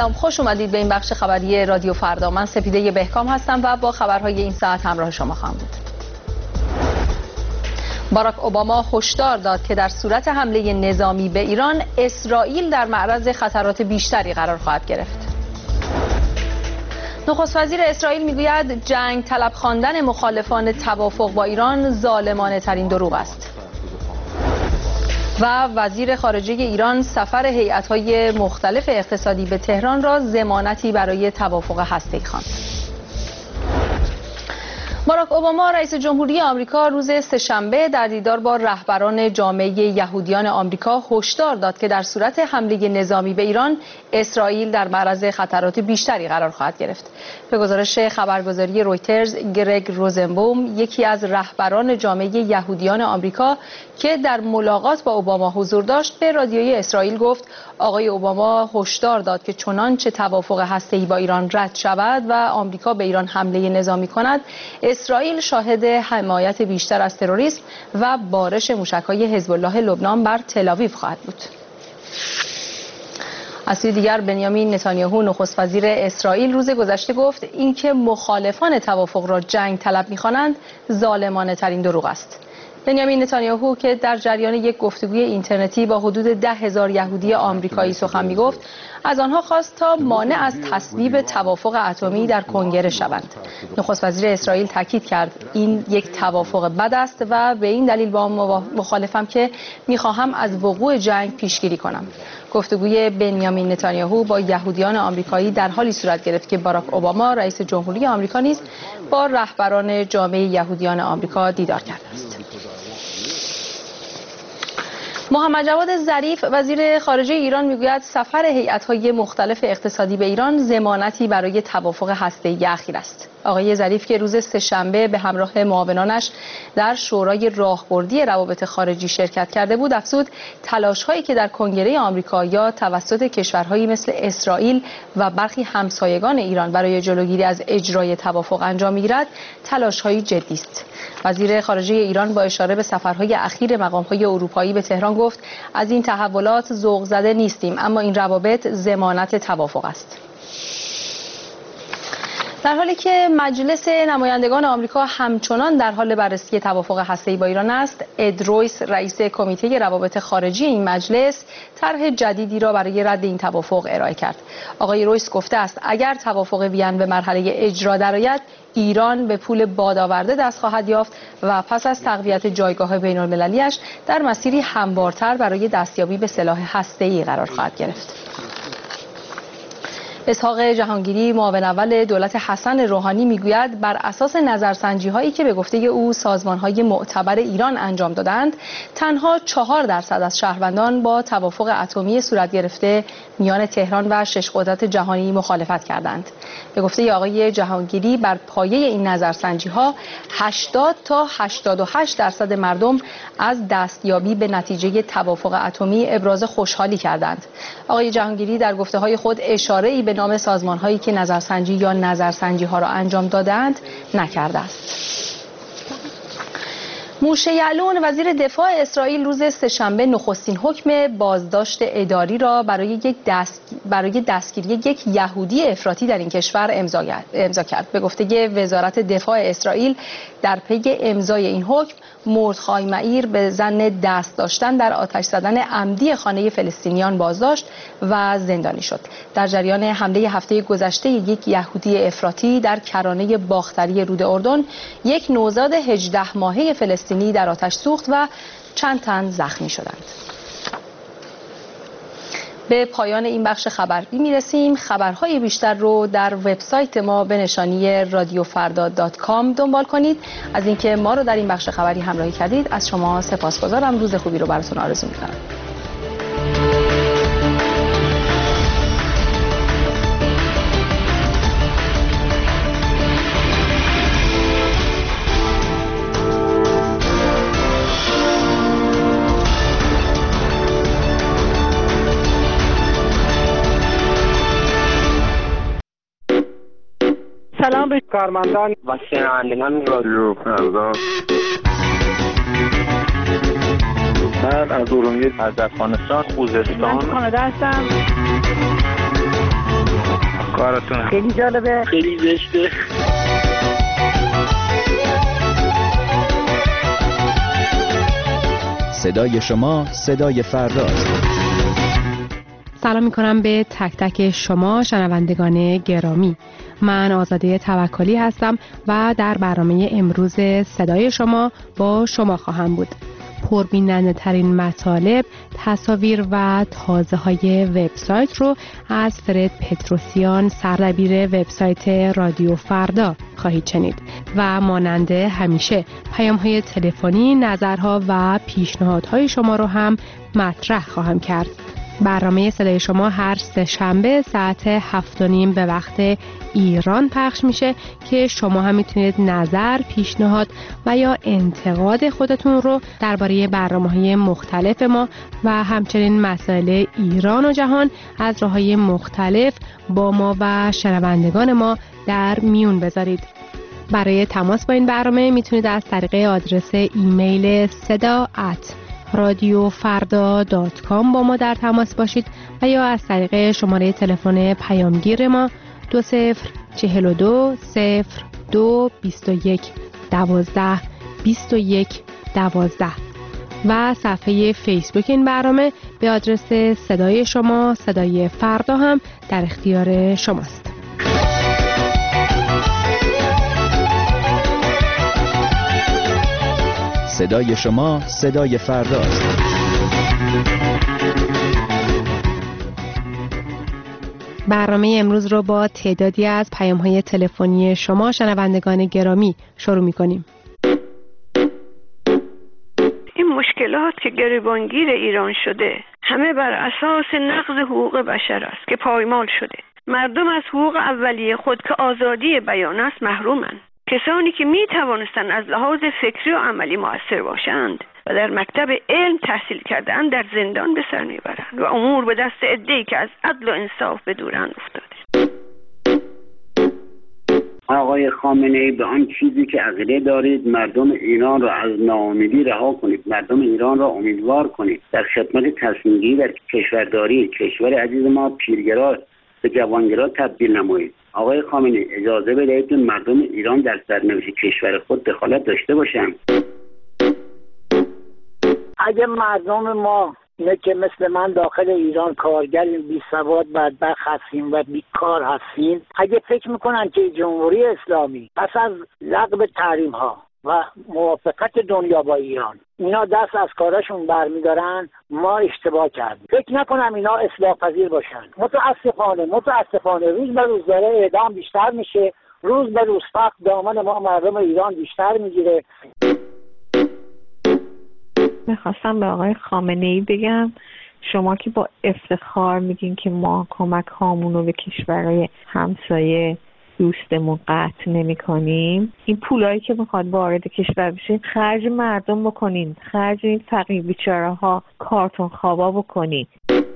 سلام، خوش اومدید به این بخش خبری رادیو فردا. من سپیده بهکام هستم و با خبرهای این ساعت همراه شما خواهم بود. باراک اوباما هشدار داد که در صورت حمله نظامی به ایران، اسرائیل در معرض خطرات بیشتری قرار خواهد گرفت. نخست وزیر اسرائیل میگوید جنگ طلب خواندن مخالفان توافق با ایران ظالمانه ترین دروغ است. و وزیر خارجه ایران سفر هیئت‌های مختلف اقتصادی به تهران را ضمانتی برای توافق هسته‌ای خواند. باراک اوباما رئیس جمهوری آمریکا روز سه‌شنبه در دیدار با رهبران جامعه یهودیان آمریکا هشدار داد که در صورت حمله نظامی به ایران، اسرائیل در معرض خطرات بیشتری قرار خواهد گرفت. به گزارش خبرگزاری رویترز، گرگ روزنبوم، یکی از رهبران جامعه یهودیان آمریکا که در ملاقات با اوباما حضور داشت، به رادیوی اسرائیل گفت آقای اوباما هشدار داد که چنانچه توافق هسته‌ای با ایران رد شود و آمریکا به ایران حمله نظامی کند، اسرائیل شاهد حمایت بیشتر از تروریسم و بارش موشک‌های حزب الله لبنان بر تل‌آویو خواهد بود. از سوی دیگر بنیامین نتانیاهو نخست وزیر اسرائیل روز گذشته گفت اینکه مخالفان توافق را جنگ طلب می‌خوانند ظالمانه ترین دروغ است. بنیامین نتانیاهو که در جریان یک گفتگوی اینترنتی با حدود 10,000 یهودی آمریکایی سخن می‌گفت، از آنها خواست تا مانع از تصویب توافق اتمی در کنگره شوند. نخست وزیر اسرائیل تاکید کرد این یک توافق بد است و به این دلیل با مخالفم که می‌خواهم از وقوع جنگ پیشگیری کنم. گفتگوی بنیامین نتانیاهو با یهودیان آمریکایی در حالی صورت گرفت که باراک اوباما رئیس جمهوری آمریکا نیز با رهبران جامعه یهودیان آمریکا دیدار کرده است. محمد جواد ظریف وزیر خارجه ایران میگوید سفر هیئت‌های مختلف اقتصادی به ایران ضمانتی برای توافق هسته‌ای اخیر است. آقای ظریف که روز سه‌شنبه به همراه معاونانش در شورای راهبردی روابط خارجی شرکت کرده بود، افزود تلاش‌هایی که در کنگره آمریکا یا توسط کشورهایی مثل اسرائیل و برخی همسایگان ایران برای جلوگیری از اجرای توافق انجام می‌گیرد، تلاش‌هایی جدی است. وزیر خارجه ایران با اشاره به سفرهای اخیر مقام‌های اروپایی به تهران گفت از این تحولات ذوق زده نیستیم، اما این روابط ضمانت توافق است. در حالی که مجلس نمایندگان آمریکا همچنان در حال بررسی توافق هسته‌ای با ایران است، اد رویس رئیس کمیته روابط خارجی این مجلس طرح جدیدی را برای رد این توافق ارائه کرد. آقای رویس گفته است اگر توافق وین به مرحله اجرا درآید، ایران به پول بادآورده دست خواهد یافت و پس از تقویت جایگاه بین‌المللی‌اش در مسیری هموارتر برای دستیابی به سلاح هسته‌ای قرار خواهد گرفت. اسحاق جهانگیری معاون اول دولت حسن روحانی میگوید بر اساس نظرسنجی‌هایی که به گفته او سازمان‌های معتبر ایران انجام دادند، تنها 4% از شهروندان با توافق اتمی صورت گرفته میان تهران و 6 قدرت جهانی مخالفت کردند. به گفته آقای جهانگیری بر پایه این نظرسنجی‌ها 80 تا 88% مردم از دستیابی به نتیجه توافق اتمی ابراز خوشحالی کردند. آقای جهانگیری در گفته‌های خود اشاره‌ای به نام سازمان‌هایی که نظرسنجی یا نظرسنجی‌ها را انجام دادند نکرده است. موشه یعلون وزیر دفاع اسرائیل روز سه‌شنبه نخستین حکم بازداشت اداری را برای دستگیری یک یهودی افراطی در این کشور امضا کرد. به گفته وزارت دفاع اسرائیل در پی امضای این حکم، مردخای معیر به ظن دست داشتن در آتش زدن عمدی خانه فلسطینیان بازداشت و زندانی شد. در جریان حمله هفته گذشته یک یهودی افراطی در کرانه باختری رود اردن، یک نوزاد 18 ماهه فلسطینی در آتش سوخت و چند تن زخمی شدند. به پایان این بخش خبری میرسیم. خبرهای بیشتر رو در وبسایت ما به نشانی radiofarda.com دنبال کنید. از اینکه ما رو در این بخش خبری همراهی کردید از شما سپاسگزارم. روز خوبی رو براتون آرزو می‌کنم. سلام به کارمندان و شنوندگان رادیو فردا. من از ارومیه، از افغانستان، خوزستان، کانادا هستم. براتون. خیلی جالبه، خیلی زشته. صدای شما صدای فرداست. سلام میکنم به تک تک شما شنوندگان گرامی. من آزاده توکلی هستم و در برنامه امروز صدای شما با شما خواهم بود. پربیننده ترین مطالب، تصاویر و تازه های وبسایت رو از فرد پتروسیان، سردبیر وبسایت رادیو فردا خواهید شنید و مانند همیشه پیام های تلفنی، نظرها و پیشنهادهای شما رو هم مطرح خواهم کرد. برنامه صدای شما هر سه‌شنبه ساعت 7:30 به وقت ایران پخش میشه که شما هم میتونید نظر، پیشنهاد و یا انتقاد خودتون رو درباره برنامه‌های مختلف ما و همچنین مسائل ایران و جهان از راه‌های مختلف با ما و شنوندگان ما در میون بذارید. برای تماس با این برنامه میتونید از طریق آدرس ایمیل sada@radiofarda.com با ما در تماس باشید و یا از طریق شماره تلفن پیامگیر ما 2042 02 21 12 21 12 و صفحه فیسبوک این برنامه به آدرس صدای شما صدای فردا هم در اختیار شماست. صدای شما صدای فرداست. برنامه امروز رو با تعدادی از پیام‌های تلفنی شما شنوندگان گرامی شروع می‌کنیم. این مشکلات که گریبانگیر ایران شده همه بر اساس نقض حقوق بشر است که پایمال شده. مردم از حقوق اولیه خود که آزادی بیان است محرومند. کسانی که می توانستند از لحاظ فکری و عملی مؤثر باشند و در مکتب علم تحصیل کردند در زندان به سر میبرند و امور به دست عده‌ای که از عدل و انصاف به دورند افتاده. آقای خامنه‌ای، به آن چیزی که عقیده دارید مردم ایران را از ناامیدی رها کنید، مردم ایران را امیدوار کنید، در خدمت تصمیم‌گیری در کشورداری کشور عزیز ما پیرگرا به جوانگرا تبدیل نمایید. آقای خامنه‌ای، اجازه بدهید مردم ایران در سرنوشت کشور خود دخالت داشته باشند. اگه مردم ما اینه که مثل من داخل ایران کارگریم، بی سواد، بدبخت هستیم و بیکار هستیم، اگه فکر میکنن که جمهوری اسلامی پس از لغو تحریم ها و موافقت دنیا با ایران اینا دست از کارشون برمیدارن، ما اشتباه کردیم. فکر نکنم اینا اصلاح پذیر باشن. متاسفانه روز به روز داره اعدام بیشتر میشه، روز به روز فقر دامن ما مردم ایران بیشتر میگیره. میخواستم به آقای خامنه‌ای بگم شما که با افتخار میگین که ما کمک هامون رو به کشورهای همسایه دوستمون قطع نمی کنیم، این پولایی که میخواد وارد کشور بشه خرج مردم بکنین، خرج این فقیر بیچاره ها کارتون خوابا بکنین.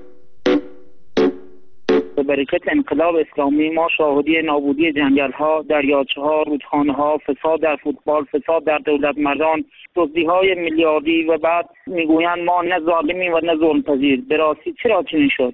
به برکت انقلاب اسلامی ما شاهدی نابودی جنگل ها، دریاچه ها، رودخانه ها، فساد در فوتبال، فساد در دولت مردان، دزدی های میلیاردی و بعد میگویند ما نه ظالمیم و نه ظلم پذیر. به راستی چرا چنین شد؟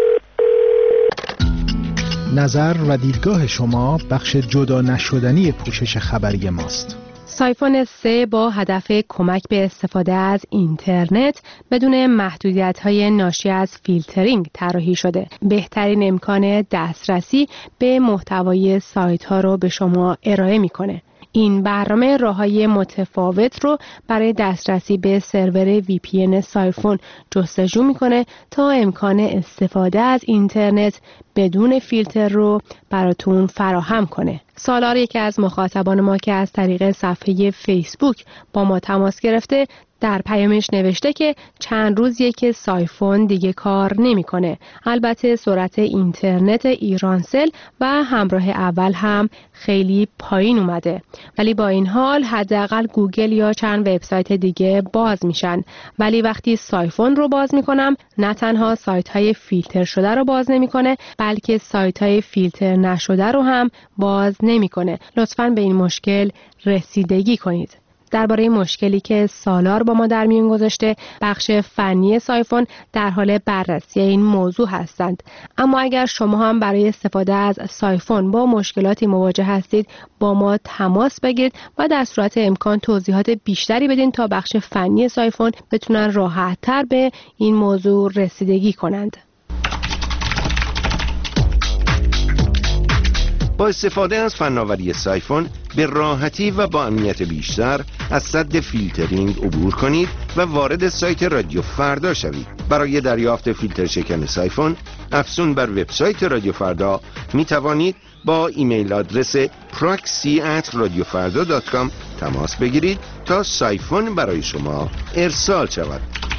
نظر و دیدگاه شما بخش جدا نشدنی پوشش خبری ماست. سایفون 3 با هدف کمک به استفاده از اینترنت بدون محدودیت‌های ناشی از فیلترینگ طراحی شده. بهترین امکان دسترسی به محتوای سایت‌ها رو به شما ارائه می‌کنه. این برنامه راه‌های متفاوت رو برای دسترسی به سرور VPN سایفون جستجو میکنه تا امکان استفاده از اینترنت بدون فیلتر رو براتون فراهم کنه. سالار یکی از مخاطبان ما که از طریق صفحه فیسبوک با ما تماس گرفته در پیامش نوشته که چند روزیه که سایفون دیگه کار نمیکنه. البته سرعت اینترنت ایرانسل و همراه اول هم خیلی پایین اومده، ولی با این حال حداقل گوگل یا چند وبسایت دیگه باز میشن. ولی وقتی سایفون رو باز میکنم نه تنها سایت های فیلتر شده رو باز نمیکنه، بلکه سایت های فیلتر نشده رو هم باز نمیکنه. لطفاً به این مشکل رسیدگی کنید. درباره مشکلی که سالار با ما در میون گذاشته. بخش فنی سایفون در حال بررسی این موضوع هستند. اما اگر شما هم برای استفاده از سایفون با مشکلاتی مواجه هستید، با ما تماس بگیرید و در صورت امکان توضیحات بیشتری بدین تا بخش فنی سایفون بتونن راحت‌تر به این موضوع رسیدگی کنند. با استفاده از فناوری سایفون به راحتی و با امنیت بیشتر از سد فیلترینگ عبور کنید و وارد سایت رادیو فردا شوید. برای دریافت فیلتر شکن سایفون افزون بر وبسایت رادیو فردا می توانید با ایمیل آدرس proxy@radiofarda.com تماس بگیرید تا سایفون برای شما ارسال شود.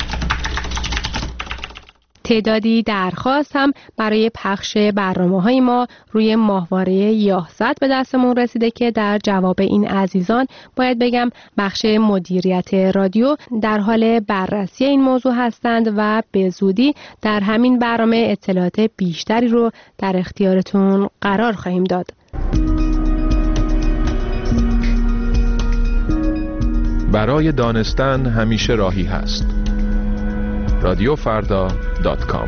تعدادی درخواست هم برای پخش برنامه‌های ما روی ماهواره یاهزت به دستمون رسیده که در جواب این عزیزان باید بگم بخش مدیریت رادیو در حال بررسی این موضوع هستند و به زودی در همین برنامه اطلاعات بیشتری رو در اختیارتون قرار خواهیم داد. برای دانستن همیشه راهی هست. radiofarda.com.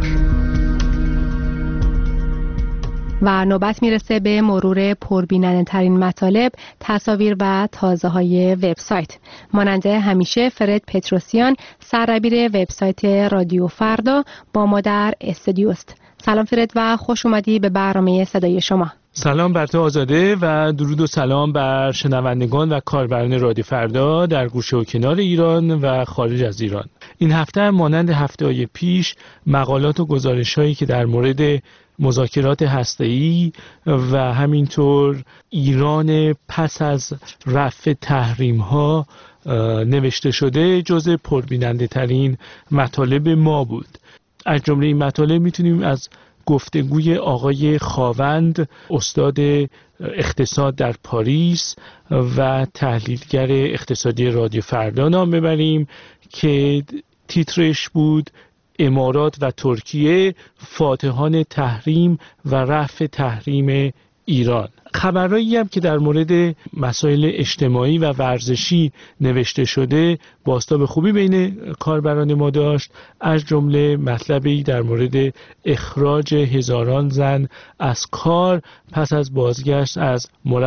و نوبت میرسه به مرور پربیننده ترین مطالب، تصاویر و تازه های وبسایت. مانند همیشه فرد پتروسیان، سردبیر وبسایت رادیو فردا، با ما در استودیو است. سلام فرد و خوش اومدی به برنامه صدای شما. سلام بر تو آزاده و درود و سلام بر شنوندگان و کاربران رادیو فردا در گوشه و کنار ایران و خارج از ایران. این هفته مانند هفته‌های پیش مقالات و گزارش‌هایی که در مورد مذاکرات هسته‌ای و همینطور ایران پس از رفع تحریم‌ها نوشته شده جزء پربیننده ترین مطالب ما بود. از جمله این مطالب میتونیم از گفتگوی آقای خاوند، استاد اقتصاد در پاریس و تحلیلگر اقتصادی رادیو فردا نام ببریم که تیترش بود امارات و ترکیه فاتحان تحریم و رفع تحریم ایران. خبرایی هم که در مورد مسائل اجتماعی و ورزشی نوشته شده بازتاب خوبی بین کاربران ما داشت، از جمله مطلبی در مورد اخراج هزاران زن از کار پس از بازگشت از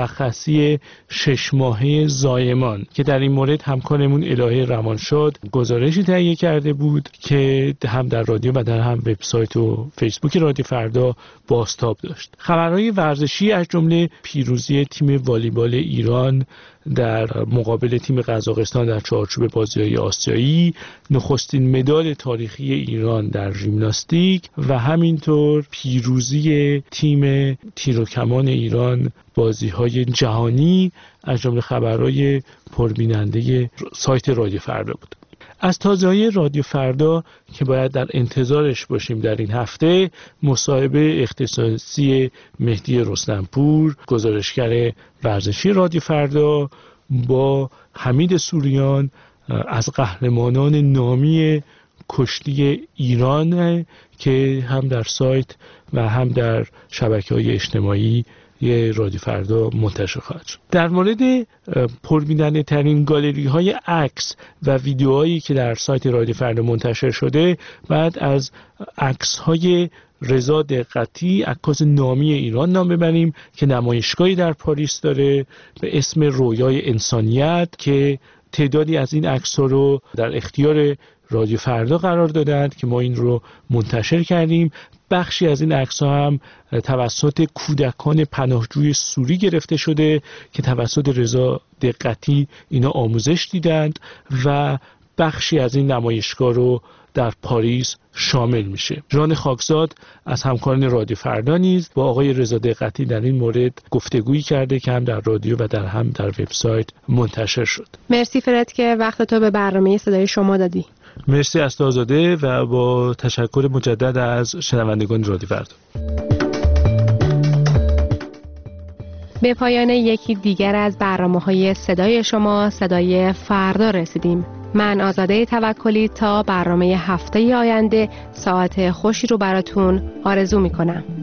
مرخصی 6 ماهه زایمان که در این مورد همکارمون الهه روانشاد گزارشی تهیه کرده بود که هم در رادیو و در هم وبسایت و فیسبوک رادیو فردا بازتاب داشت. خبرهای ورزشی از جمله پیروزی تیم والیبال ایران در مقابل تیم قزاقستان در چارچوب بازی‌های آسیایی، نخستین مدال تاریخی ایران در ژیمناستیک و همینطور پیروزی تیم تیر و کمان ایران بازی‌های جهانی از جمله خبرهای پربیننده سایت رادیو فردا بود. از تازه‌های رادیو فردا که باید در انتظارش باشیم در این هفته، مصاحبه اختصاصی مهدی رستمپور، گزارشگر ورزشی رادیو فردا، با حمید سوریان از قهرمانان نامی کشتی ایران که هم در سایت و هم در شبکه‌های اجتماعی رادیو فردا منتشر خواهد شد. در مورد پربیننده ترین گالری های عکس و ویدیوهایی که در سایت رادیو فردا منتشر شده، بعد از عکس های رضا دقتی، عکاس نامی ایران نام ببریم که نمایشگاهی در پاریس داره به اسم رویای انسانیت که تعدادی از این عکس‌ها رو در اختیار رادیو فردا قرار دادند که ما این رو منتشر کردیم. بخشی از این عکس‌ها هم توسط کودکان پناهجوی سوری گرفته شده که توسط رضا دقتی اینا آموزش دیدند و بخشی از این نمایشگاه رو در پاریس شامل میشه. جان خاکزاد از همکاران رادیو فردا نیز با آقای رضا دقتی در این مورد گفتگویی کرده که هم در رادیو و در هم در وبسایت منتشر شد. مرسی فرد که وقت تو به برنامه صدای شما دادی. مرسی از تو آزاده و با تشکر مجدد از شنوندگان رادیو فردا. به پایان یکی دیگر از برنامه‌های صدای شما، صدای فردا رسیدیم. من آزاده توکلی تا برنامه هفته آینده ساعت خوشی رو براتون آرزو می‌کنم.